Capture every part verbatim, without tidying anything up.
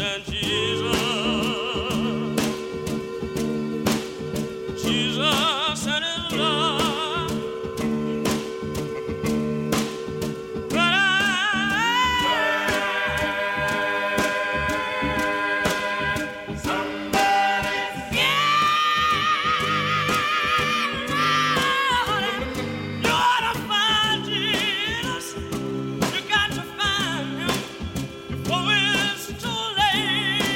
and Jesus. Jesus and his love. But I, somebody, yeah, Lord, you ought to find Jesus. You got to find him before it's too late.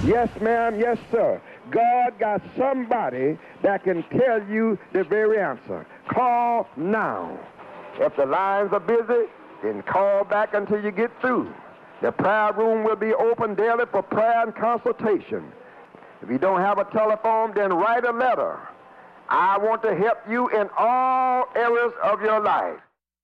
Yes, ma'am. Yes, sir. God got somebody that can tell you the very answer. Call now. If the lines are busy, then call back until you get through. The prayer room will be open daily for prayer and consultation. If you don't have a telephone, then write a letter. I want to help you in all areas of your life.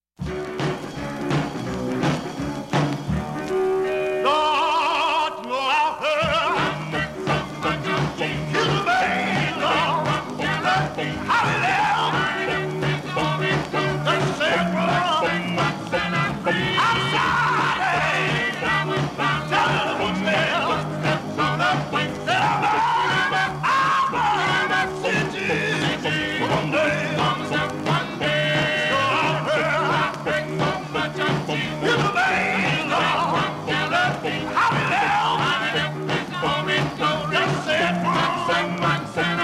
Lord, no, I've heard you made, Lord, how he lived, the sacred outside, tell the tale, I've seen Jesus one day, one day, so I've heard you made, Lord, how he lived, just said one outside,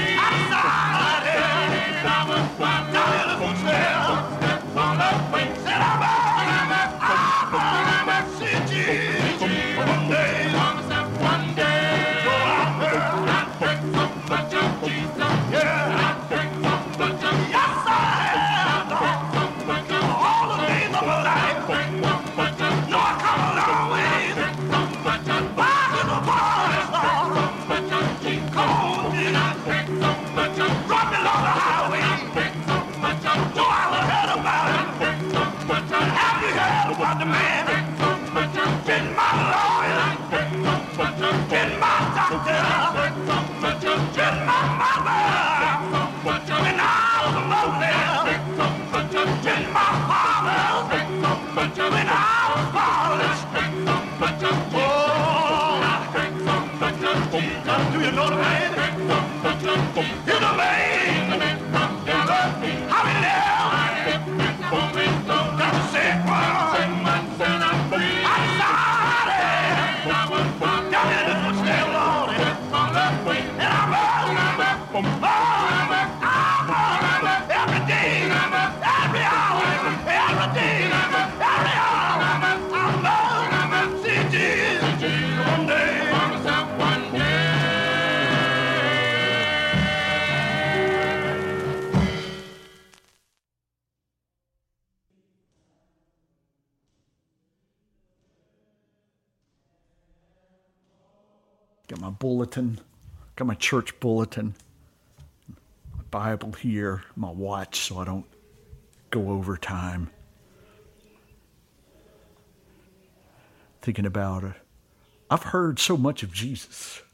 down in the hotel, said I've seen Jesus one day, one day, so I've heard so much of Jesus, yeah, yes I have, all the days of my life, no I come a long way, back in the forest, Lord, come on, you drop me along the highway, no I was heard about it, have you heard about the man, been my lawyer, been my doctor, been my mother, when I was lonely, been my father, when I was fatherless, oh, do you know the man? You the man, how he lived, got the sick one, outside it, down in the footstep, Lord, and I'm oh, I'm every day, every hour, every day, every hour, I'm see Jesus one day, one day. Got my bulletin, got my church bulletin, my Bible here, my watch so I don't go over time. Thinking about it. I've heard so much of Jesus.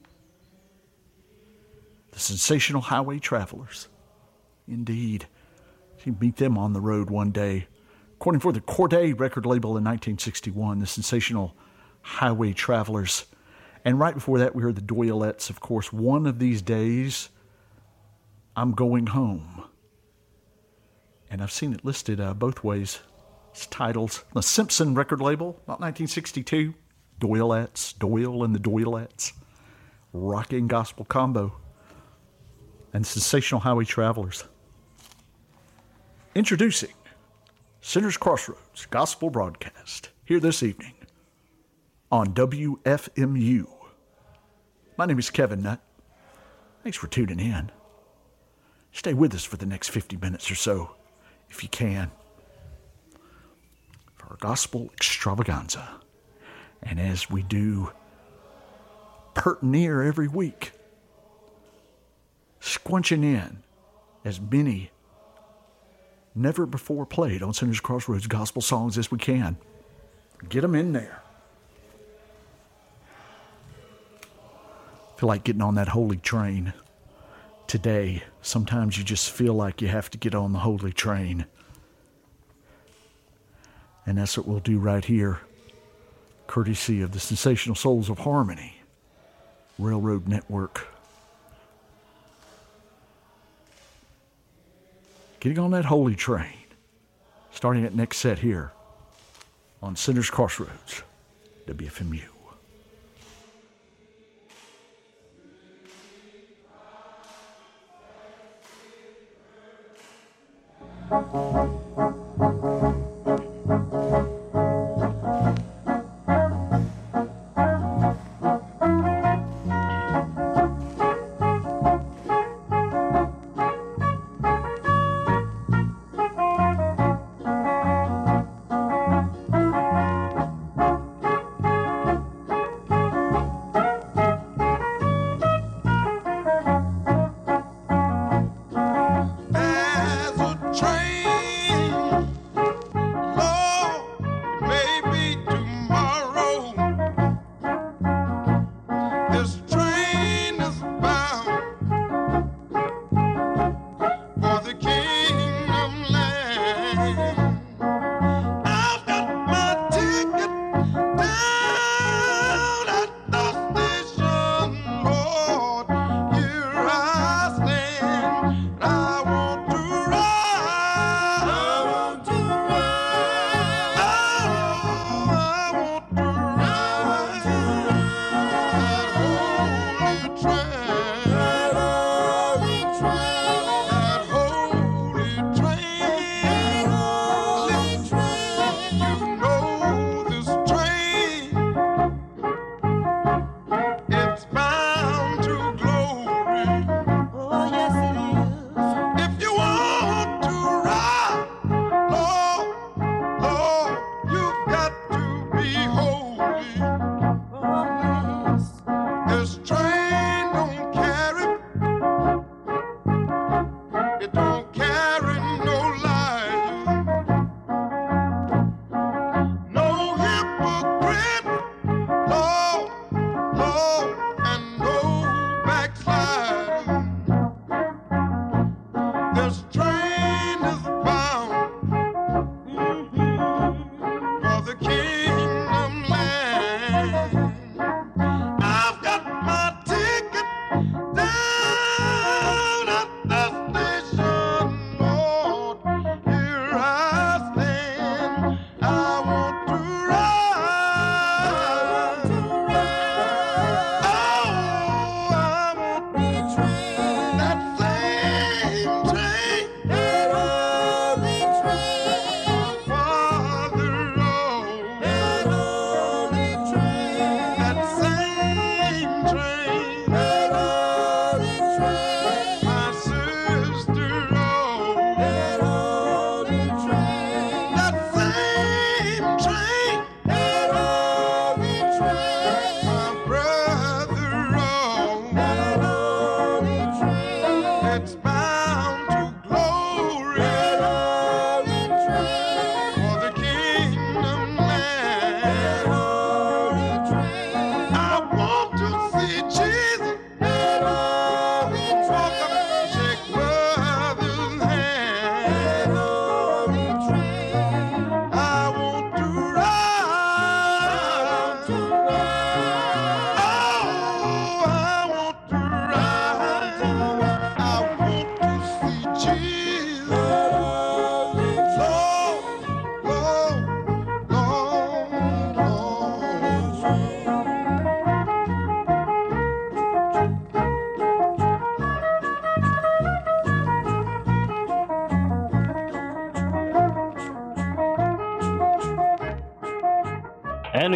The Sensational Highway Travelers. Indeed. You meet them on the road one day. According for the Corday record label in nineteen sixty-one, the Sensational Highway Travelers. And right before that, we heard the Doylettes, of course. One of these days, I'm going home. And I've seen it listed uh, both ways. It's titles. The Simpson record label, about nineteen sixty-two. Doylettes, Doyle and the Doylettes. Rock and gospel combo. And Sensational Highway Travelers. Introducing Sinners Crossroads Gospel Broadcast. Here this evening on W F M U. My name is Kevin Nutt. Thanks for tuning in. Stay with us for the next fifty minutes or so, if you can, for our gospel extravaganza. And as we do pert near every week, squunching in as many never before played on Sinners Crossroads gospel songs as we can. Get them in there. Feel like getting on that holy train today. Sometimes you just feel like you have to get on the holy train. And that's what we'll do right here, courtesy of the Sensational Souls of Harmony Railroad Network. Getting on that holy train, starting at next set here on Sinners Crossroads, W F M U.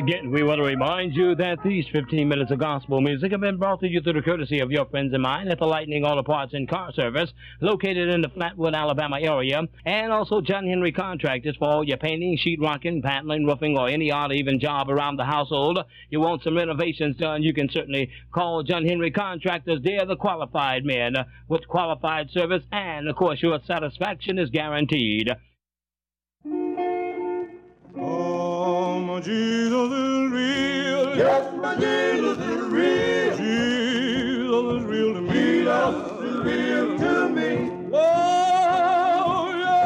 again, we want to remind you that these fifteen minutes of gospel music have been brought to you through the courtesy of your friends and mine at the Lightning Auto Parts and Car Service, located in the Flatwood, Alabama area, and also John Henry Contractors for all your painting, sheetrocking, paneling, roofing, or any odd even job around the household. You want some renovations done, you can certainly call John Henry Contractors. They're the qualified men uh, with qualified service, and, of course, your satisfaction is guaranteed. Oh, my Jesus is real. Yes, my Jesus is real. Jesus is real to me. Jesus is real to me. Oh, yes.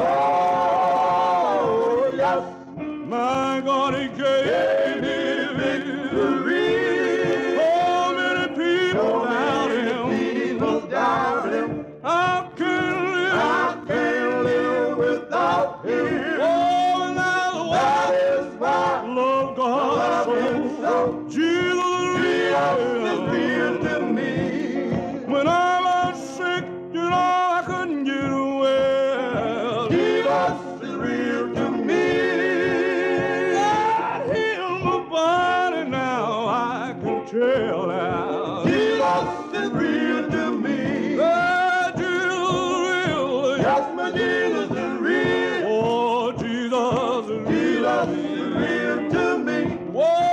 Oh, yes. My God, He gave me victory. So many people doubt Him. People doubt Him. I can't live. I can't live without Him. So, Jesus is real to me. When I was sick, you know I couldn't get well. Jesus is real to me. God healed my body now, I can tell now. Jesus is real to me. Oh, Jesus is real. Yes, my Jesus is real. Oh, Jesus is real. Jesus is real to me. Whoa.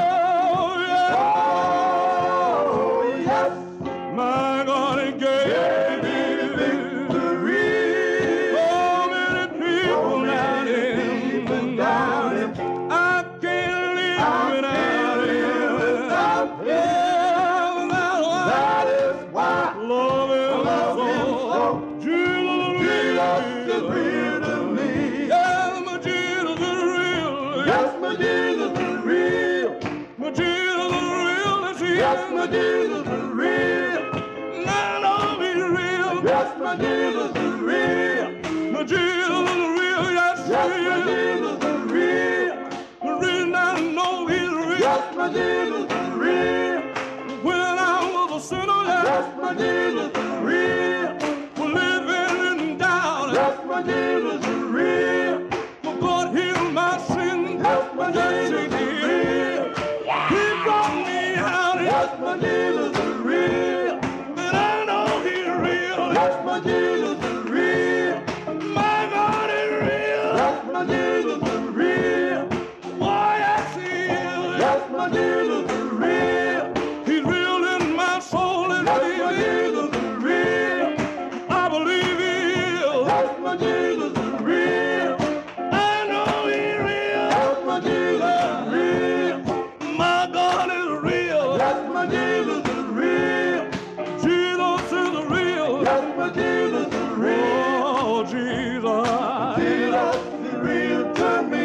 Yes, my Jesus is real. I know He's real. Yes, my Jesus is real. My Jesus is real. Yes, yes my Jesus is real. The reason I know He's real. Yes, my Jesus is real. When I was a sinner, yes, yes my Jesus is real. For living in doubt, yes, my Jesus is real. For God healed my sin, yes, my Jesus is real. He brought me out. Yes, my Jesus is real, and I know He's real. Yes, my Jesus is real. My God is real. Yes, my Jesus is real. Why, yes, He is. Yes, my Jesus is real. He's real in my soul, and yes, my Jesus is real. I believe He is. Yes, my Jesus is real. I know He's real. Yes, my Jesus is real. My God is real. Yes, my Jesus is real. Jesus is real. Yes, my Jesus is real. Oh, Jesus. Jesus is real to me.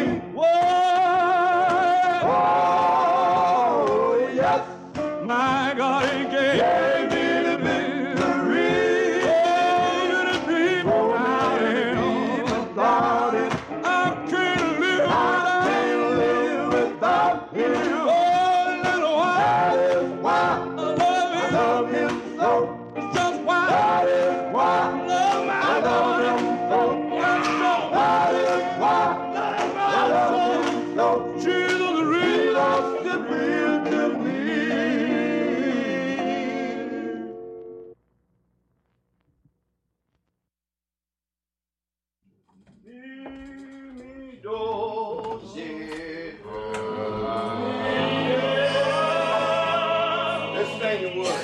Whoa. Oh, yes. My God, He gave, gave me the victory. Oh, many people without Him. Without Him. I can't live. I can't live without Him. Just why that is why love my I love Him so. That is why I love Him so. Jesus is real, is real to me. Let's sing the word.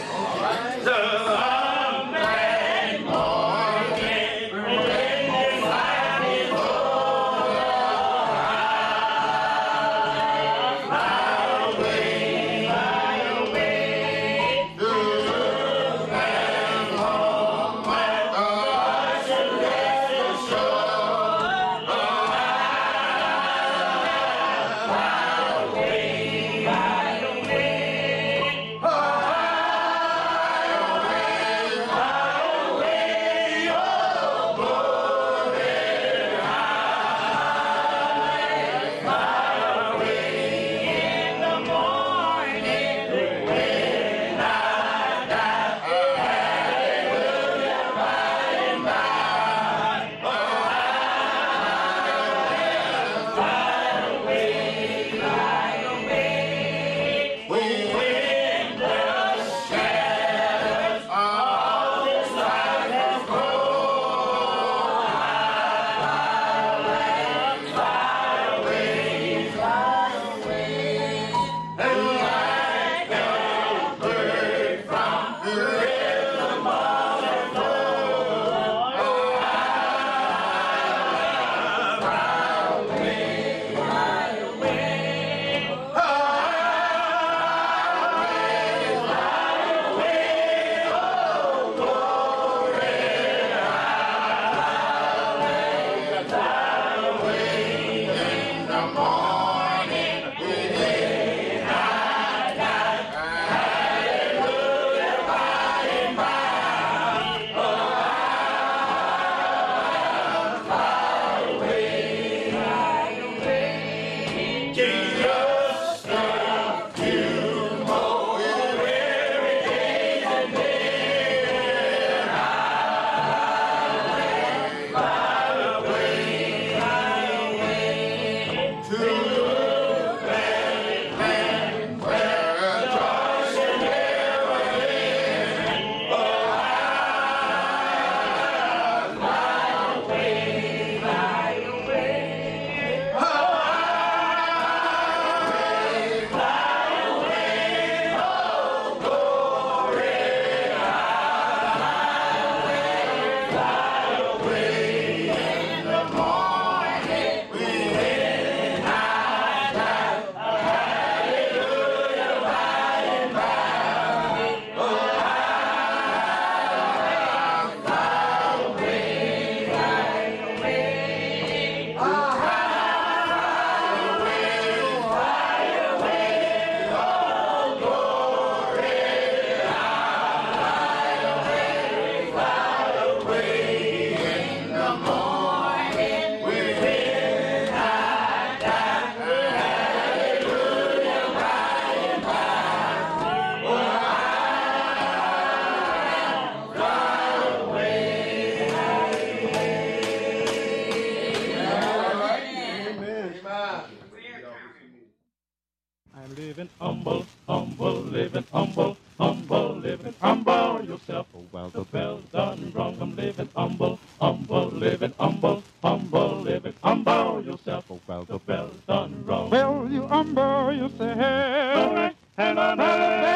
humble, humble living, humble yourself. Oh, while the bell's done rung, I'm living humble, humble living, humble, humble living, humble yourself. Oh, while the bell's done rung. Well, you humble yourself. And on the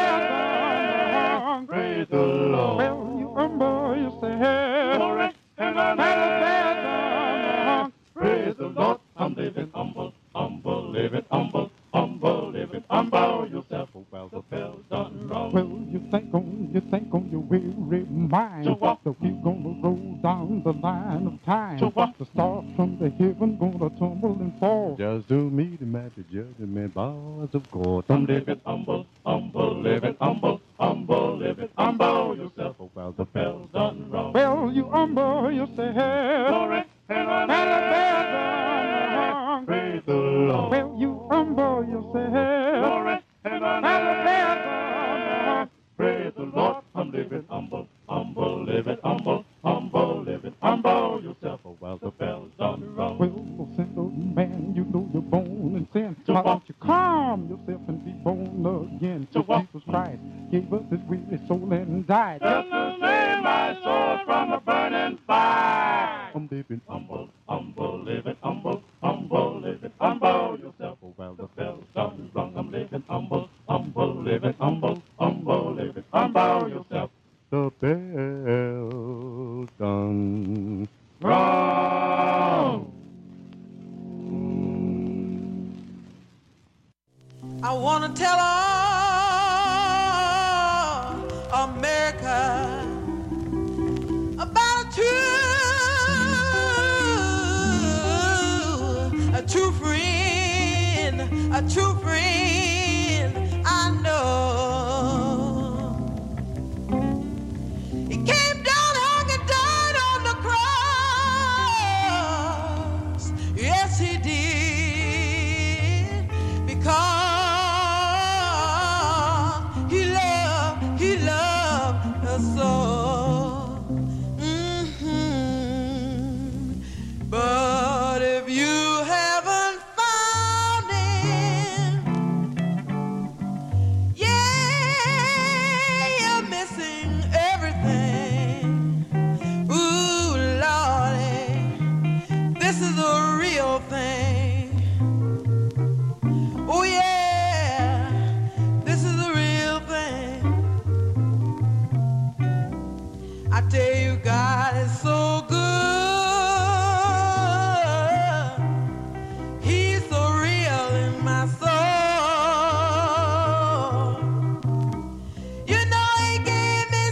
bell, praise the Lord. Well, you humble yourself. And on the bell, praise the Lord. I'm living humble, humble living, humble, humble living, humble yourself. Oh, while the bell's done rung. Well, you think on, you think on your weary mind. So what? That we're gonna roll down the line of time. So what? The stars from the heaven gonna tumble and fall. Just to meet him at the judgment bars of God. I'm living humble, humble living, humble, humble living, humble yourself. Oh, while the bell's done rung. Well, you humble yourself. Glory and on the bell, praise the Lord. Well, you humble yourself. Glory and on the bell, praise the Lord. I'm living humble, humble living, humble, humble living, humble yourself. Oh, while the bell's done rung. Well, sinful man, you know you're born in sin. So Why what? don't you calm yourself and be born again? So what? Jesus Christ gave us his weary soul and died. Just to save my soul from a burning fire. I'm living Humble, humble living, humble, humble living, humble yourself. Oh, while the bell's done rung. I'm living humble, humble living, humble, humble living, humble yourself. the bell done Wrong. I want to tell all America about a true, a true friend, a true friend I know. He came down, hung and died on the cross. Yes, he did, because so, mm-hmm. But if you haven't found him, yeah, you're missing everything. Ooh, Lordy, this is a real thing. Oh yeah, this is a real thing. I tell you, God is so good. He's so real in my soul. You know he gave me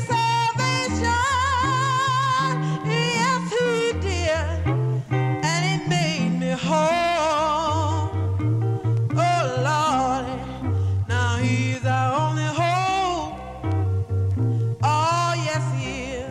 salvation. Yes, he did. And he made me whole. Oh, Lord. Now he's our only hope. Oh, yes, he is.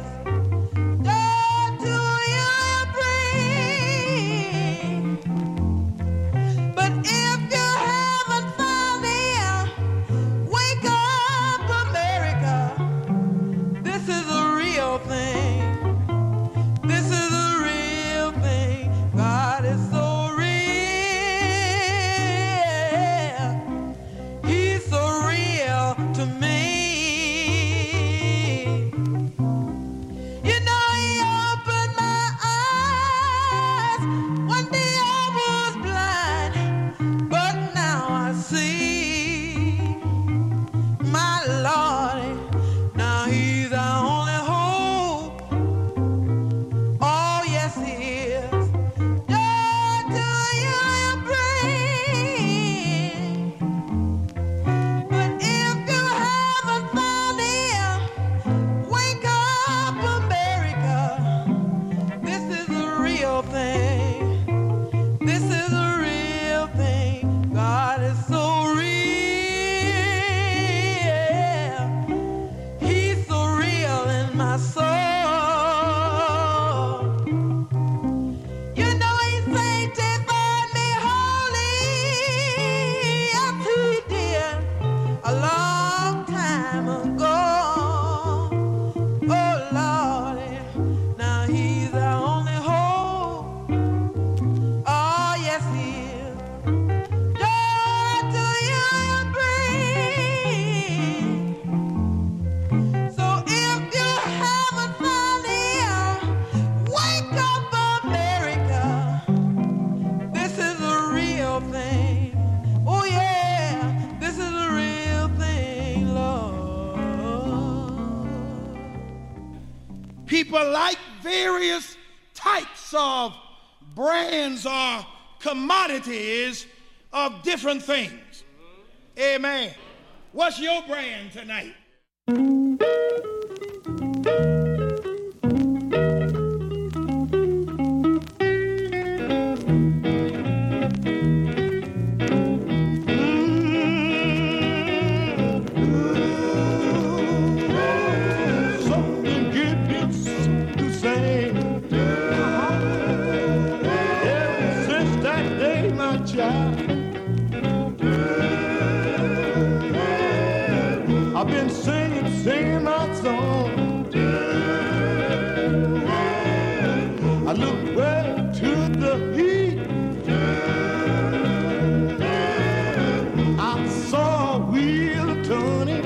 people like various types of brands or commodities of different things. Amen. What's your brand tonight? I've been singing, singing my song. I look way to the east. I saw a wheel turning.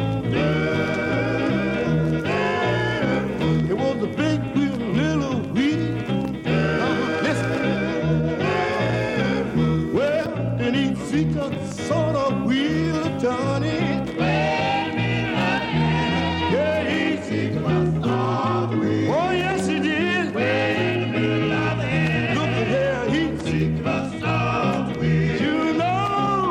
It was a big wheel, little wheel. Listen. Well, then he seeked saw the wheel turning. Oh, yes, he did. Look at there, he seeked my soul. You know,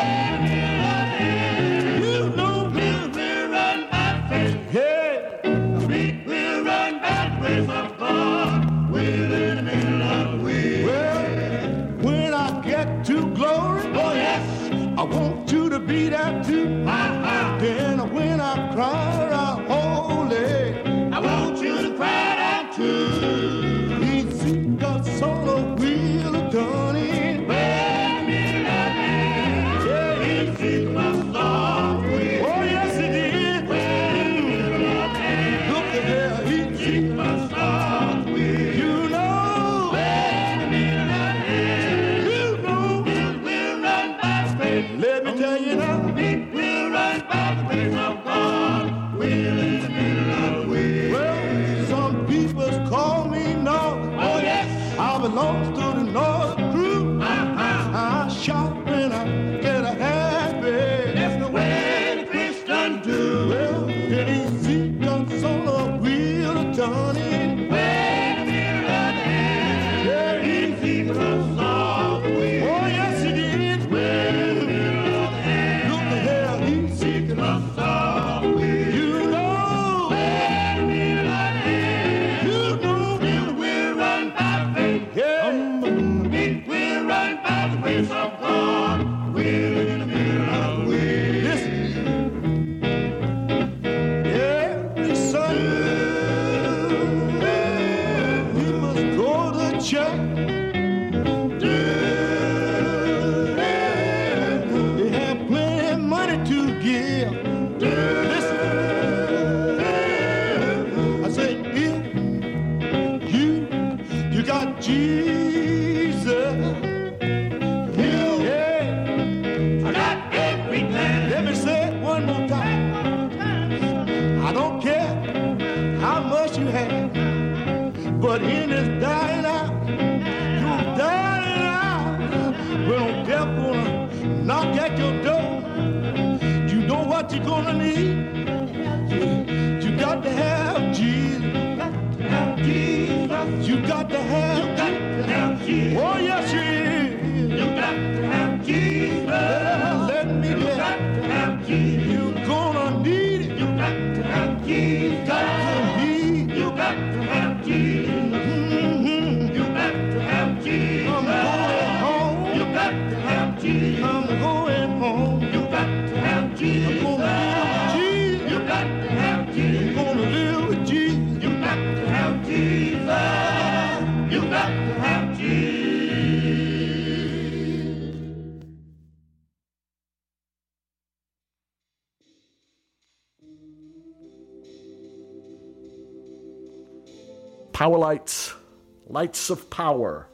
you know, we'll run back faith. Hey, we'll run back ways of God. We're in the middle of the way. Well, when I get to glory, oh, yes, I want you to be there too. Uh-huh. Then when I cry out, holy, I want you to cry out too. He seeked us on a wheel of turning. Yeah, he seeked us on a wheel. Oh, yes, he did. Look at there, he seeked us on a wheel. You know, you know, we'll run by faith. Let me tell you now, we'll run by the grace of God. We'll in the middle of the way. Well, some people call me North. Oh, yes. I belong to the North crew. Uh-huh. I shout when I get a happy. That's the way the Christians do. Well, then he seeked us on a wheel of turning. Wait a minute, yeah, he seeked us on the wheel. Oh, yes, he did. Wait a minute, look at there, he seeked us on the wheel. You know, wait a minute, you know, we'll run by faith. Yeah, we'll run by the grace of God. We're in the middle of the way. Listen, every Sunday we must go to church. They have plenty of money to give. Listen, I say if you you got Jesus, yeah, I got everything. Let me say it one more time. I don't care how much you have, but in this dying hour, you dying hour, when death gonna knock at your door, you know what you're gonna need. You got to have Jesus. You got to have, you got to have Jesus. Oh, yes, you is. You got to have Jesus. Let, let me you get. Got to have Jesus. You're gonna need it. You got to have Jesus. You got to need. You got to have Jesus. Mm-hmm. You got to have Jesus. I'm going home. You got to have Jesus. I'm going home. You got to have Jesus. I'm gonna live with Jesus. You got to have Jesus. I'm gonna live with Jesus. You got to have Jesus. You got to have Jesus. Power Lights, Lights of Power.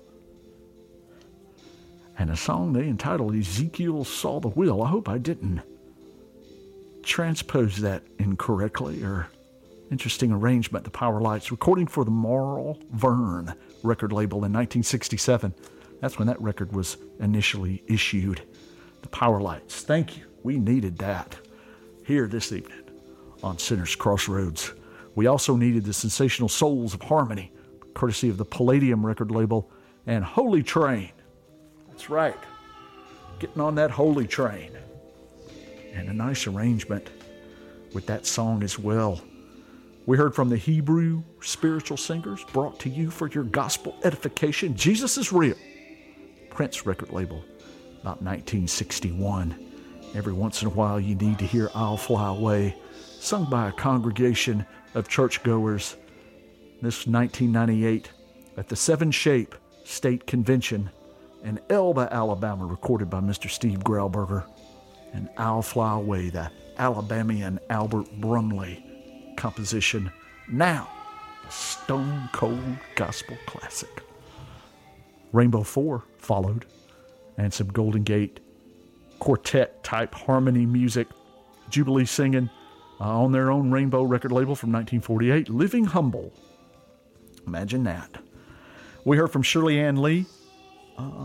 And a song they entitled Ezekiel Saw the Wheel. I hope I didn't transpose that incorrectly, or interesting arrangement, the Power Lights, recording for the Marl Verne record label in nineteen sixty-seven. That's when that record was initially issued. The Power Lights. Thank you. We needed that here this evening on Sinner's Crossroads We also needed the Sensational Souls of Harmony, courtesy of the Palladium record label, and Holy Train. That's right, getting on that Holy Train. And a nice arrangement with that song as well. We heard from the Hebrew Spiritual Singers, brought to you for your gospel edification, Jesus is Real. Prince record label, about nineteen sixty-one. Every once in a while you need to hear I'll Fly Away, sung by a congregation of churchgoers. This was nineteen ninety-eight at the Seven Shape State Convention in Elba, Alabama, recorded by Mister Steve Grauberger. And I'll Fly Away, the Alabamian Albert Brumley composition. Now, a stone cold gospel classic. Rainbow Four followed, and some Golden Gate quartet type harmony music. Jubilee singing uh, on their own Rainbow record label from nineteen forty-eight, Living Humble. Imagine that. We heard from Shirley Ann Lee. Uh,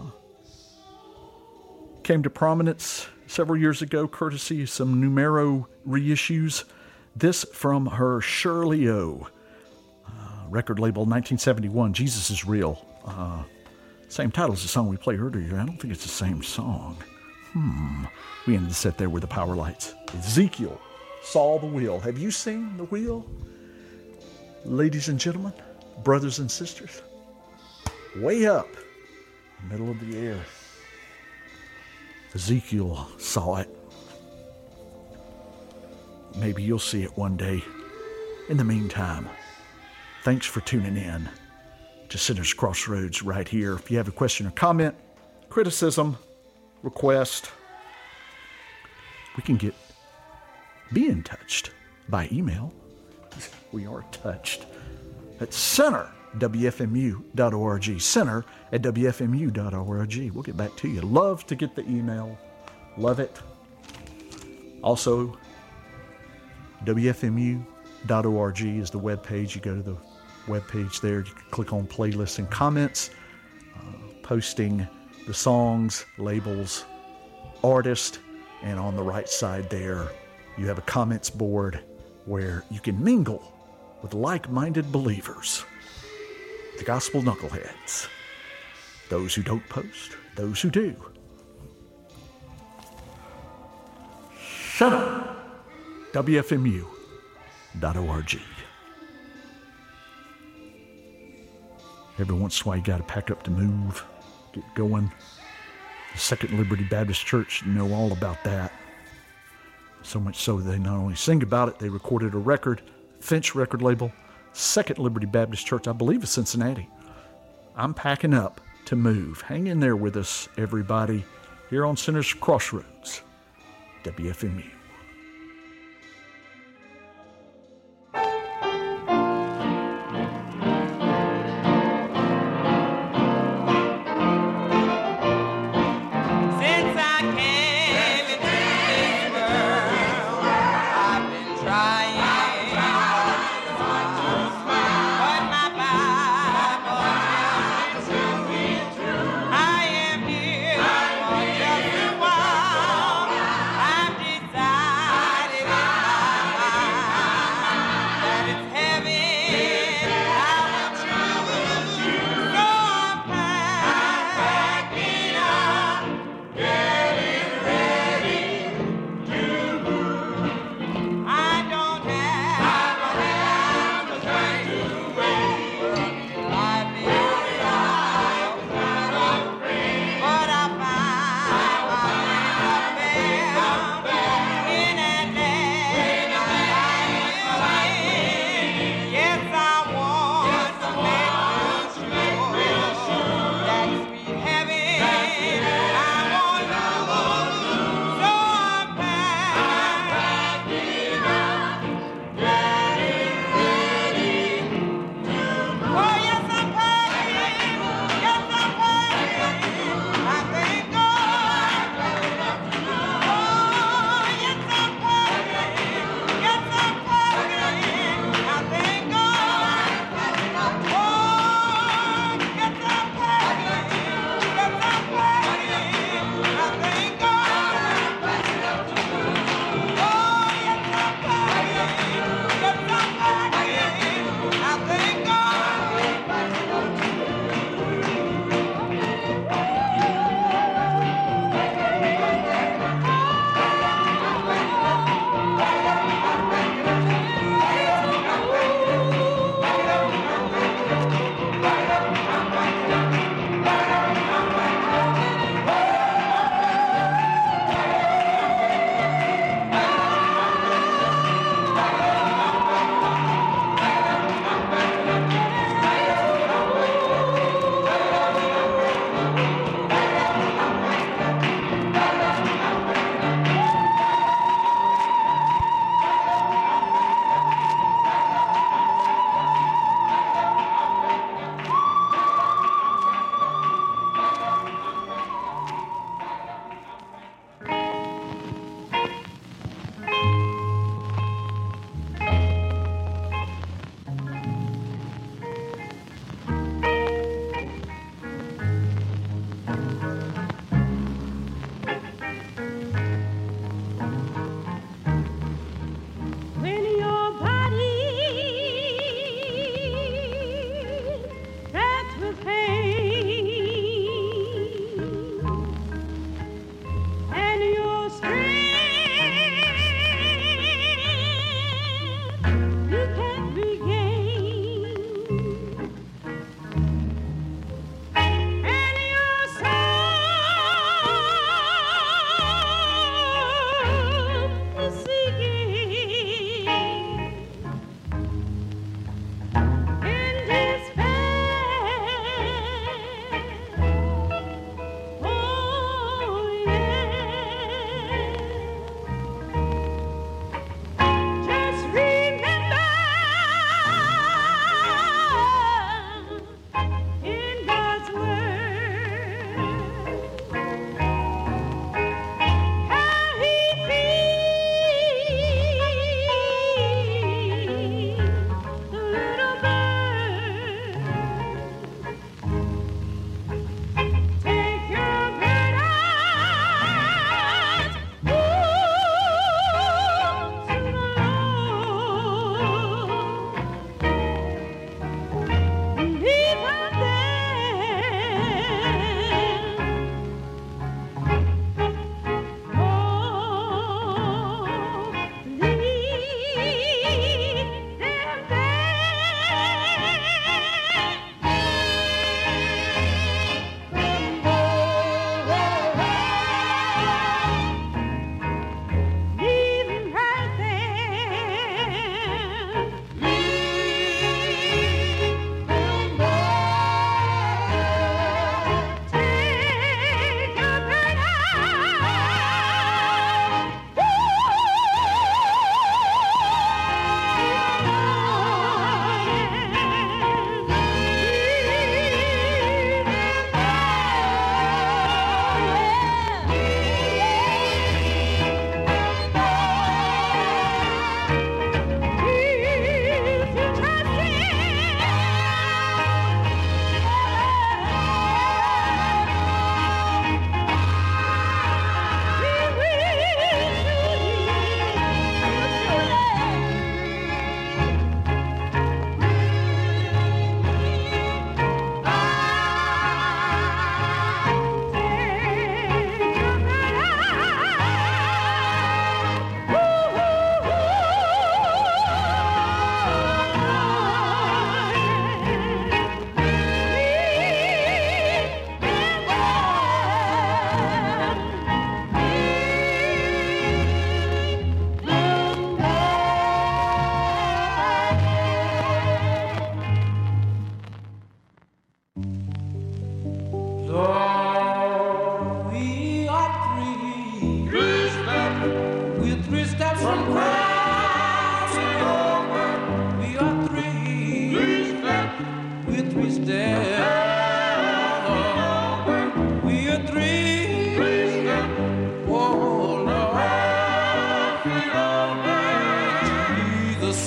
came to prominence several years ago, courtesy of some Numero reissues. This from her Shirley O. Uh, record label, nineteen seventy-one, Jesus is Real. Uh, same title as the song we played earlier. I don't think it's the same song. Hmm. We ended the set there with the Power Lights. Ezekiel saw the wheel. Have you seen the wheel? Ladies and gentlemen, brothers and sisters, way up, middle of the air. Ezekiel saw it. Maybe you'll see it one day. In the meantime, thanks for tuning in to Sinner's Crossroads right here. If you have a question or comment, criticism, request, we can get be in touch by email. We are touched at center W F M U dot org. Center at W F M U dot org. We'll get back to you. Love to get the email. Love it. Also, W F M U dot org is the webpage. You go to the webpage there. You can click on playlists and comments, uh, posting the songs, labels, artist, and on the right side there, you have a comments board where you can mingle with like-minded believers, the gospel knuckleheads, those who don't post, those who do. Shut up! W F M U dot org. Every once in a while, you got to pack up to move, get going. The Second Liberty Baptist Church know all about that. So much so they not only sing about it, they recorded a record, Finch record label, Second Liberty Baptist Church, I believe it's Cincinnati. I'm packing up to move. Hang in there with us, everybody, here on Sinner's Crossroads, W F M U. I am here for just a while. I'm decided.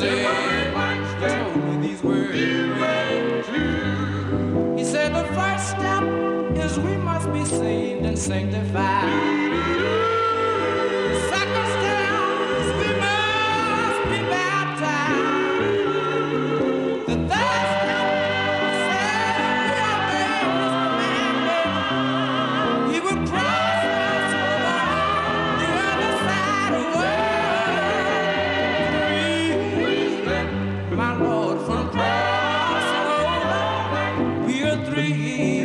said, he told me these words. He said the first step is we must be saved and sanctified. The second step is we must be baptized. The third step said we obey his commandment. He would cross us over the other side of the world. My Lord, from crossing over, we are three.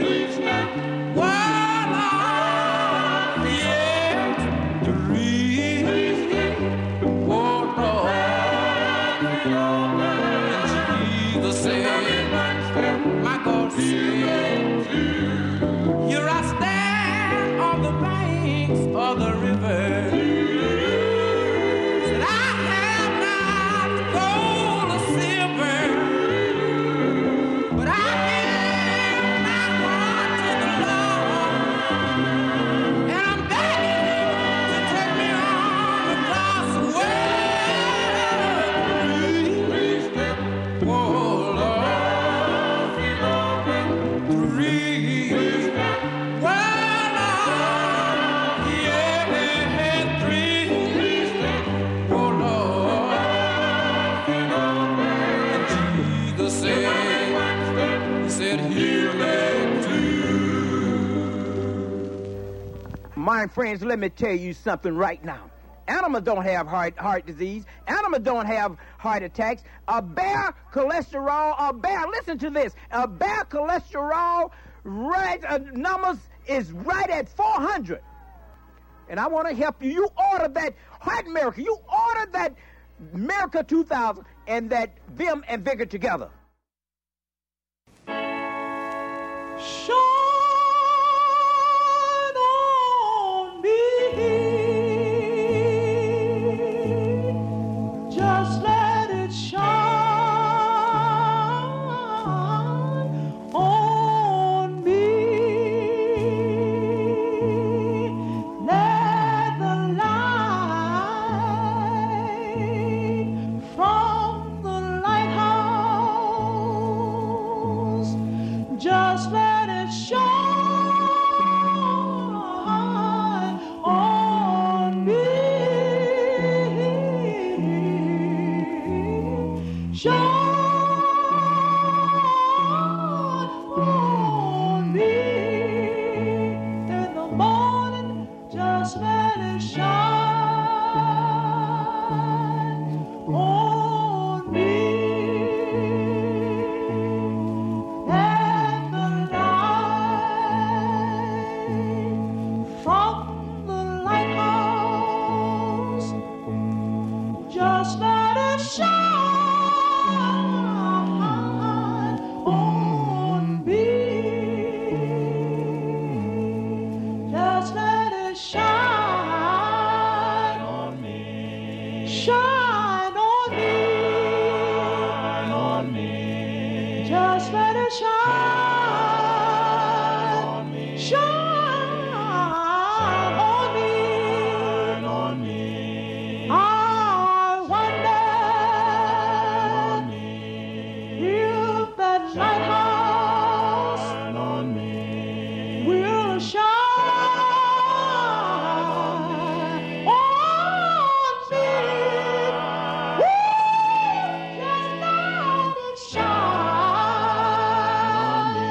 One of the end, three. Oh Lord, and Jesus said, my God said, here I stand on the banks of the river. Said, I have not gold or silver, but I give my heart to the Lord, and I'm begging Him to take me on across the world. Oh Lord, three. Well, Lord, yeah, three. Oh Lord, and Jesus said, He said, heal me too. My friends, let me tell you something right now. Animals don't have heart heart disease. Animals don't have heart attacks. A bear cholesterol, a bear, listen to this, a bear cholesterol right uh, numbers is right at four hundred. And I want to help you. You order that Heart Miracle. You order that Miracle two thousand and that Vim and Vigor together. Shine on me, just let it shine on me. Let the light from the lighthouse, just let it shine on me. Shine on me. In the morning, just let it shine on me. Let the light from the lighthouse, just let it shine on me. Just let it shine on me. Shine on me. Shine on me. Just let it shine on me. Shine on me. Shine on me. I wonder if that lighthouse will shine on me. Woo! Just let it shine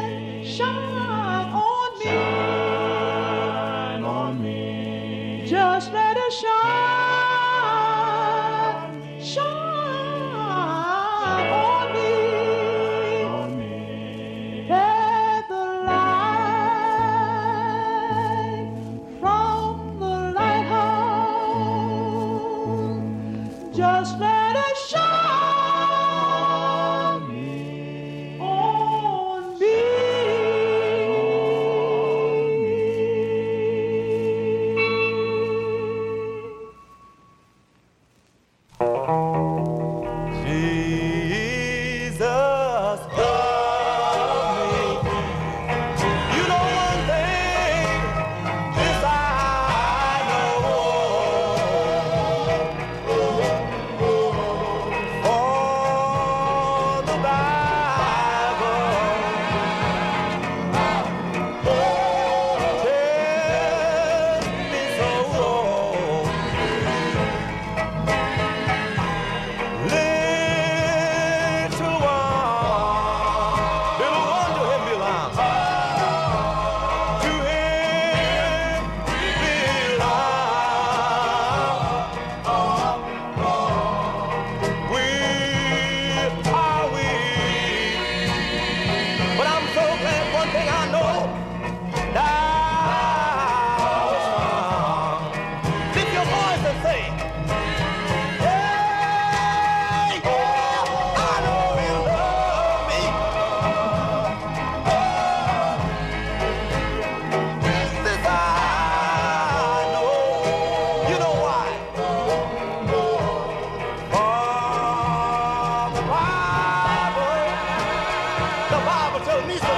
me so.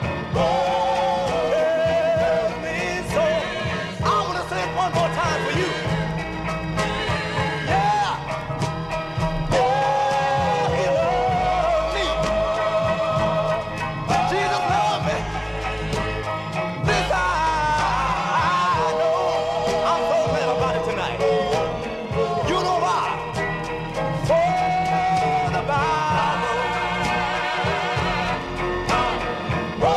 Tell me so. I want to say it one more time for you. Yeah. Yeah, he loved me. Jesus loved me. This I know. I'm so glad about it tonight. You know why? For the Bible. For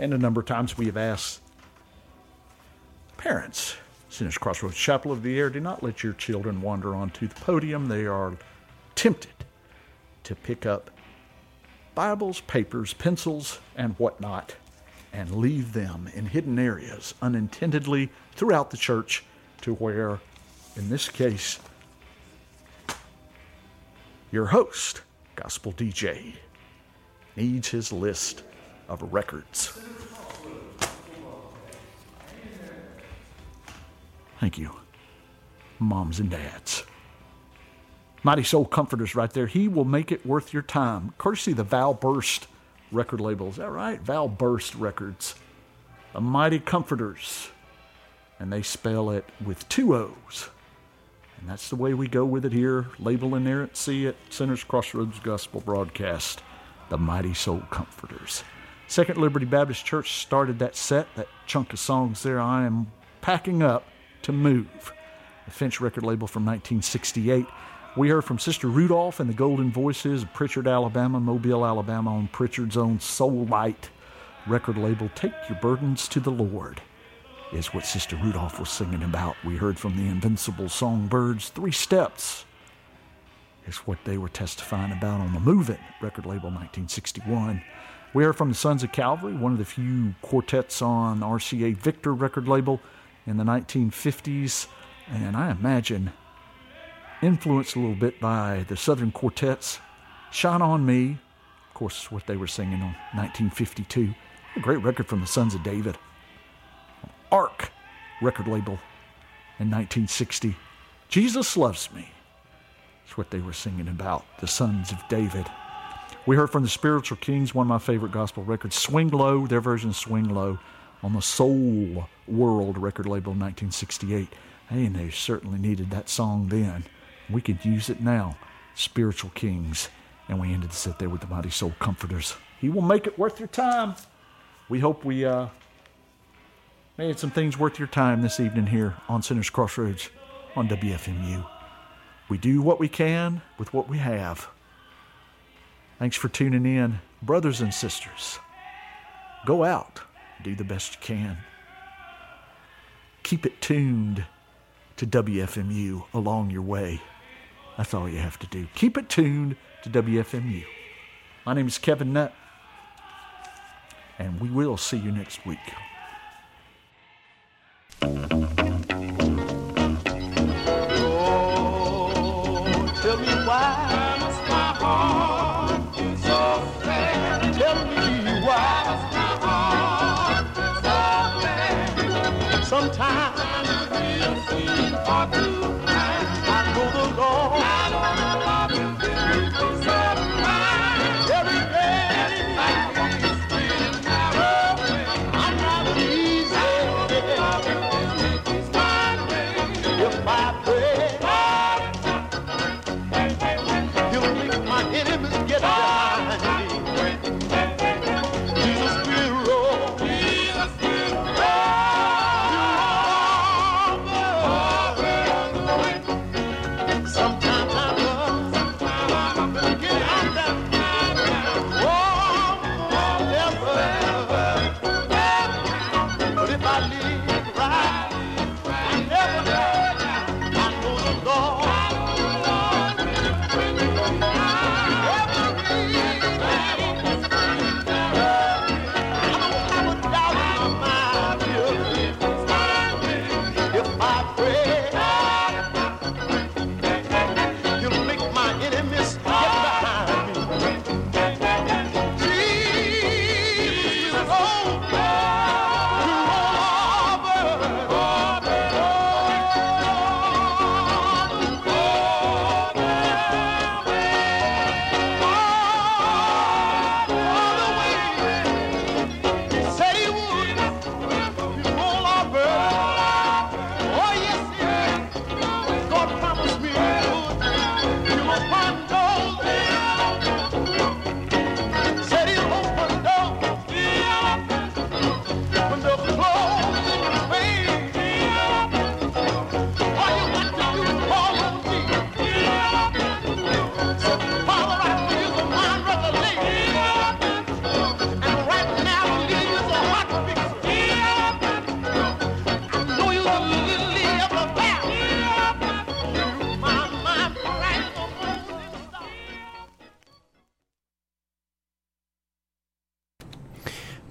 And a number of times we have asked parents, Sinners Crossroads Chapel of the Air, do not let your children wander onto the podium. They are tempted to pick up Bibles, papers, pencils, and whatnot, and leave them in hidden areas unintendedly throughout the church to where, in this case, your host, Gospel D J, needs his list of records. Thank you, moms and dads. Mighty Soul Comforters right there. He will make it worth your time. Courtesy of the Val Burst record label. Is that right? Val Burst Records. The Mighty Comforters. And they spell it with two O's. And that's the way we go with it here. Label inerrancy at Sinners Crossroads Gospel Broadcast. The Mighty Soul Comforters. Second Liberty Baptist Church started that set, that chunk of songs there. I am packing up to move. The Finch record label from nineteen sixty-eight. We heard from Sister Rudolph and the Golden Voices of Pritchard, Alabama, Mobile, Alabama, on Pritchard's own Soul Light record label. Take Your Burdens to the Lord is what Sister Rudolph was singing about. We heard from the Invincible Songbirds. Three Steps is what they were testifying about on the Movin' record label, nineteen sixty-one. We heard from the Sons of Calvary, one of the few quartets on R C A Victor record label in the nineteen fifties. And I imagine influenced a little bit by the Southern Quartets. Shine on Me, of course, what they were singing on nineteen fifty-two. A great record from the Sons of David. Ark record label in nineteen sixty. Jesus Loves Me. That's what they were singing about, the Sons of David. We heard from the Spiritual Kings, one of my favorite gospel records, Swing Low, their version of Swing Low, on the Soul World record label in nineteen sixty-eight. Hey, and they certainly needed that song then. We could use it now. Spiritual Kings. And we ended the set there with the Mighty Soul Comforters. He will make it worth your time. We hope we uh, made some things worth your time this evening here on Sinners Crossroads on W F M U. We do what we can with what we have. Thanks for tuning in. Brothers and sisters, go out. Do the best you can. Keep it tuned to W F M U along your way. That's all you have to do. Keep it tuned to W F M U. My name is Kevin Nutt, and we will see you next week. Oh, tell me why my heart is so sad. Tell me why my heart is so sad. Sometimes it seems hard to I know the Lord. I know the Lord will give me peace of mind. Every day I want to spend my way. I'm not easy. If I pray, He'll make my enemies get behind me. Jesus will roll. Jesus will roll. Sometimes I run.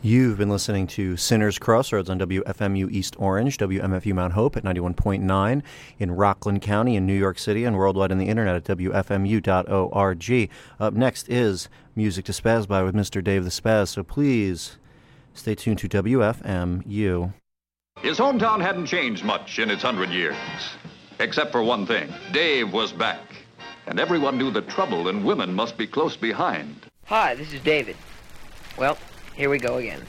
You've been listening to Sinners Crossroads on W F M U East Orange, W M F U Mount Hope at ninety-one point nine in Rockland County in New York City, and worldwide on the internet at W F M U dot org. Up next is Music to Spaz By with Mister Dave the Spaz, so please stay tuned to W F M U. His hometown hadn't changed much in its hundred years, except for one thing. Dave was back, and everyone knew that trouble and women must be close behind. Hi, this is David. Well, here we go again.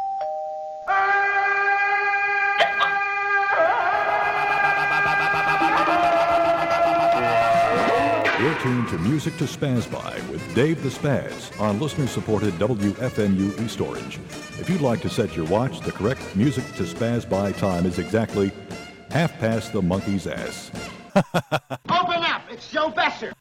You're tuned to Music to Spaz By with Dave the Spaz on listener-supported W F M U East Orange. If you'd like to set your watch, the correct Music to Spaz By time is exactly half past the monkey's ass. Open up! It's Joe Besser!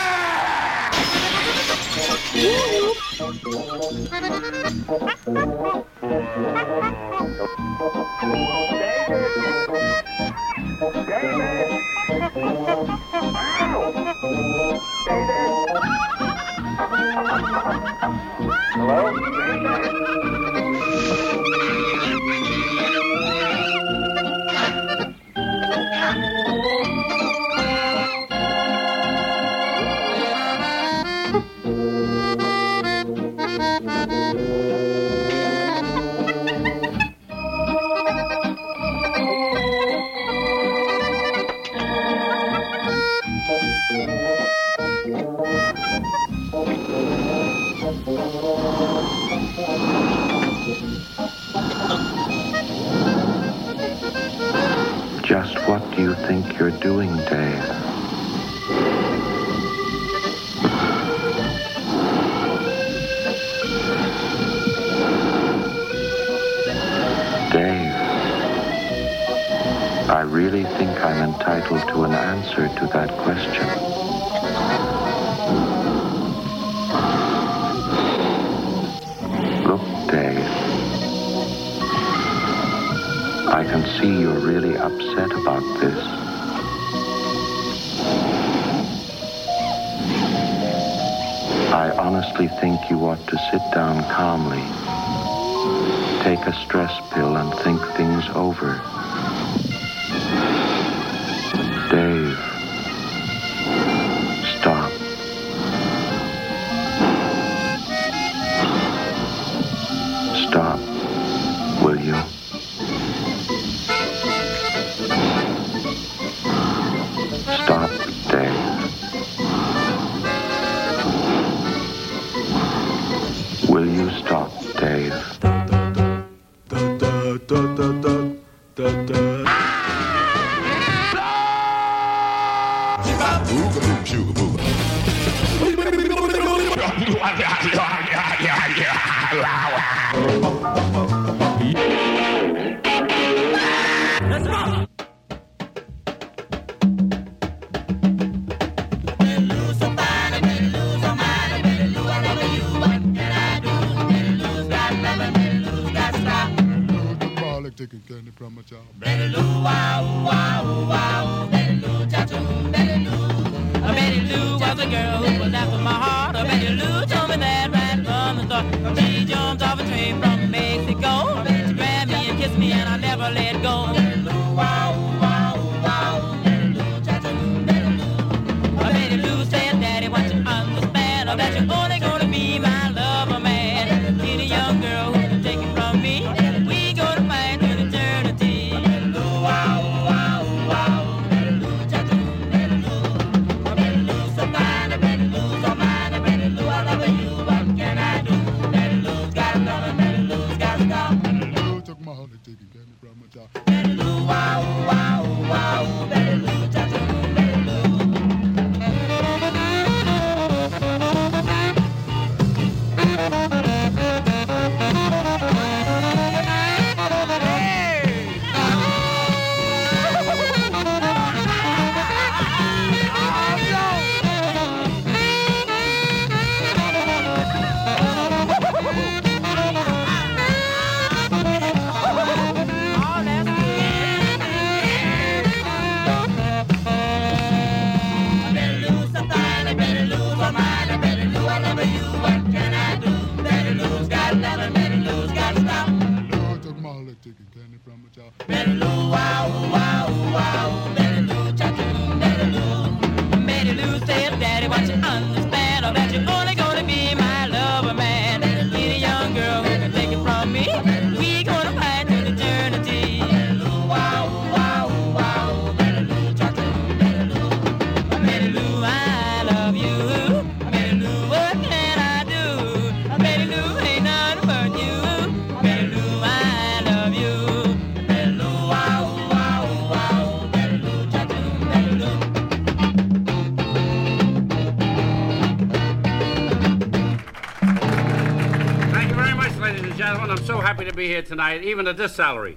Just what do you think you're doing, Dave? Dave, I really think I'm entitled to an answer to that question. Look, Dave, I can see you're really upset about this. I honestly think you ought to sit down calmly, take a stress pill, and think things over. Dave, stop. Stop, will you? Stop, Dave. Will you stop, Dave? Taking candy from my child. Betty Lou, wow, wow, wow, Betty Lou, cha-choo, Betty Lou. Betty Lou was a girl who was after my heart. Betty Lou told me that right from the start. She jumped off a train from Mexico. She grabbed me and kissed me and I never let go. Betty Lou, wow, wow, wow, Betty Lou, cha-choo, Betty Lou. Betty Lou said, Daddy, why don't you understand that you're only gonna be my lover, man. Need a young girl who can take it from me. We go to fight till eternity. Betty Lou, wow, wow, wow, Betty Lou, cha-choo, Betty Lou. Betty Lou so fine, Betty Lou so fine, Betty Lou, I love you, what can I do? Betty Lou's got love, Betty Lou's got style. Betty Lou took my honey, taking candy from my child. Betty Lou, wow. happy to be here tonight, even at this salary.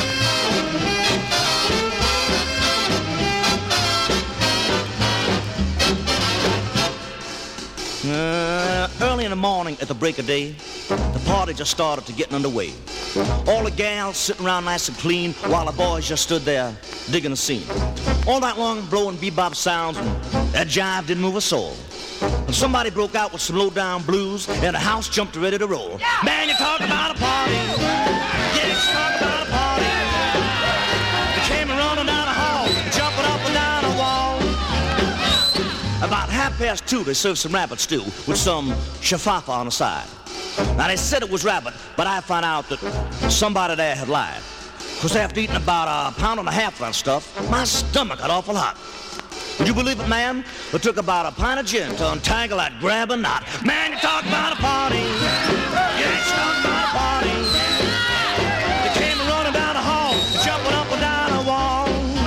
Uh, early in the morning at the break of day, the party just started to get underway. All the gals sitting around nice and clean while the boys just stood there digging the scene. All night long blowing bebop sounds, and that jive didn't move a soul. And somebody broke out with some low-down blues, and the house jumped ready to roll. Yeah. Man, you talk about a party. Yes, you talk about a party. They came running down the hall, jumping up and down the wall. About half past two, they served some rabbit stew with some shafafa on the side. Now, they said it was rabbit, but I found out that somebody there had lied. Because after eating about a pound and a half of that stuff, my stomach got awful hot. Would you believe it, man? It took about a pint of gin to untangle that grabbing knot. Man, you talk about a party. Yeah, you talk about a party. They came running down the hall, jumping up and down the wall.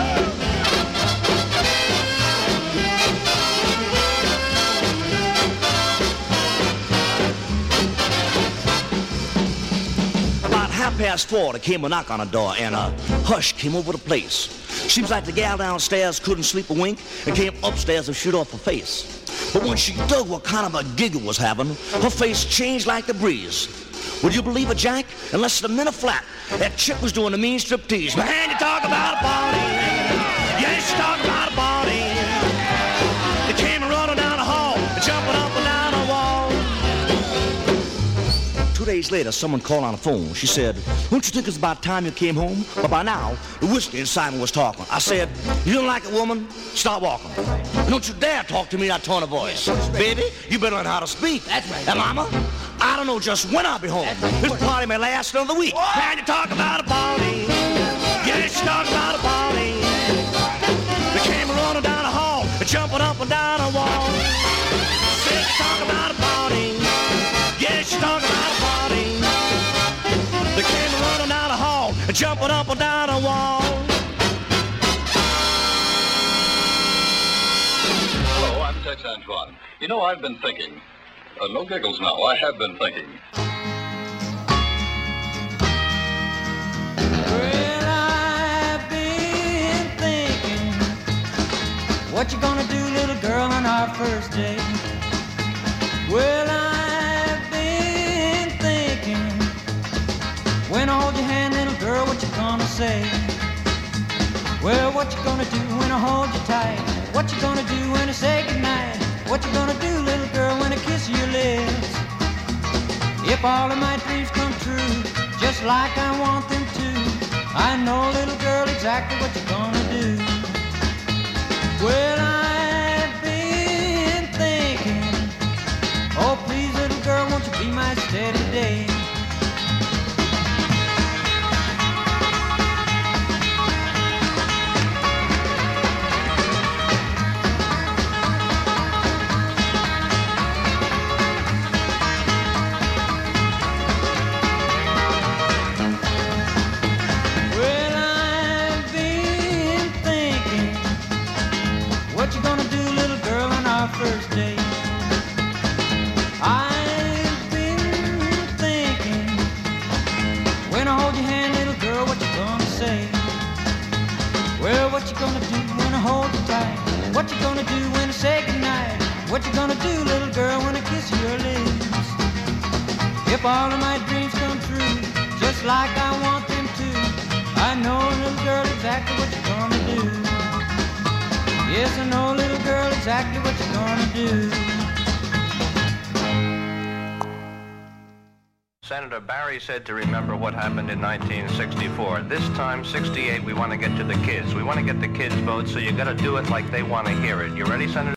About half past four, there came a knock on the door, and a hush came over the place. Seems like the gal downstairs couldn't sleep a wink and came upstairs to shoot off her face. But when she dug what kind of a giggle was having, her face changed like the breeze. Would you believe it, Jack? In less than a minute flat, that chick was doing a mean striptease. Man, you talk about a party. Yes, you talk about a party. They came running down the hall, jumping up and down the wall. Two days later, someone called on the phone. She said, "Don't you think it's about time you came home?" But by now, the whiskey inside me was talking. I said, "You don't like a woman? Start walking. And don't you dare talk to me in that tone of voice. Baby, you better learn how to speak." That's right. And mama, I don't know just when I'll be home. This party may last another week. Man, you talk about a party. Yes, you talk about a party. They came running down the hall, jumping up and down the wall. Said you talk about a party. Yes, you talk about a party. They came running down the hall, jumping up and down the wall. Hello, I'm Tex Antoine. You know, I've been thinking. Uh, no giggles now, I have been thinking. Well, I've been thinking, what you gonna do, little girl, on our first date? Well, I've been thinking, when I hold your hand, little girl, what you gonna say? Well, what you gonna do when I hold you tight? What you gonna do when I say goodnight? What you gonna do, little girl, when I kiss your lips? If all of my dreams come true, just like I want them to, I know, little girl, exactly what you're gonna do. Well, I've been thinking, oh, please, little girl, won't you be my steady day? First date. I've been thinking, when I hold your hand, little girl, what you gonna say? Well, what you gonna do when I hold you tight? What you gonna do when I say goodnight? What you gonna do, little girl, when I kiss your lips? If all of my dreams come true, just like I want them to, I know, little girl, exactly what you're gonna do. Yes, I know, little girl, exactly what you're gonna do. Senator Barry said to remember what happened in nineteen sixty-four. This time, sixty-eight, we want to get to the kids. We want to get the kids' votes, so you got to do it like they want to hear it. You ready, Senator?